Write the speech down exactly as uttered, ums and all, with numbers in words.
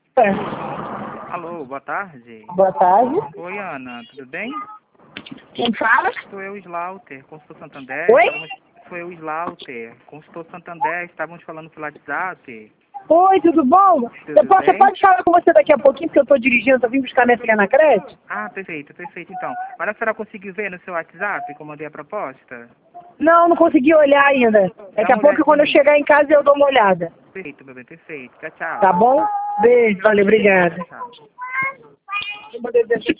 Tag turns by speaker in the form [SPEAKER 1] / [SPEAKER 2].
[SPEAKER 1] É.
[SPEAKER 2] Alô, boa tarde.
[SPEAKER 1] Boa tarde.
[SPEAKER 2] Oi, Ana, tudo bem?
[SPEAKER 1] Quem fala?
[SPEAKER 2] Sou eu, Slaughter, consultor Santander.
[SPEAKER 1] Oi?
[SPEAKER 2] Estávamos... Sou eu, Slaughter, consultor Santander. Estávamos falando pelo WhatsApp.
[SPEAKER 1] Oi, tudo bom?
[SPEAKER 2] Tudo
[SPEAKER 1] Eu posso, você
[SPEAKER 2] bem?
[SPEAKER 1] pode falar com você daqui a pouquinho, porque eu tô dirigindo, eu vim buscar minha filha na creche?
[SPEAKER 2] Ah, perfeito, perfeito. Então, mas a senhora conseguiu ver no seu WhatsApp que eu mandei a proposta?
[SPEAKER 1] Não, não consegui olhar ainda. Daqui
[SPEAKER 2] Dá
[SPEAKER 1] a
[SPEAKER 2] uma
[SPEAKER 1] pouco, quando eu
[SPEAKER 2] olhadinha.
[SPEAKER 1] chegar em casa, eu dou uma olhada.
[SPEAKER 2] Perfeito, meu bem, perfeito. Tchau, tchau.
[SPEAKER 1] Tá bom? Beijo, valeu, obrigada.
[SPEAKER 2] Tchau.